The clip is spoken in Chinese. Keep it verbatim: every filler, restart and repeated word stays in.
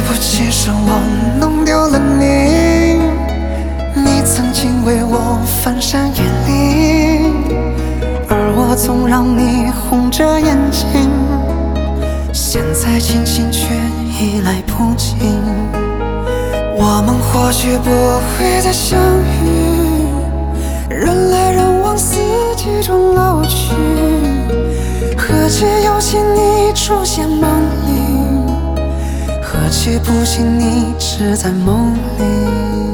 不起是我弄丢了你，你曾经为我翻山越岭，而我总让你红着眼睛，现在清醒却已来不及。我们或许不会再相遇，人来人往，四季中老去，何其有幸你出现梦里，何其不幸你只在梦里。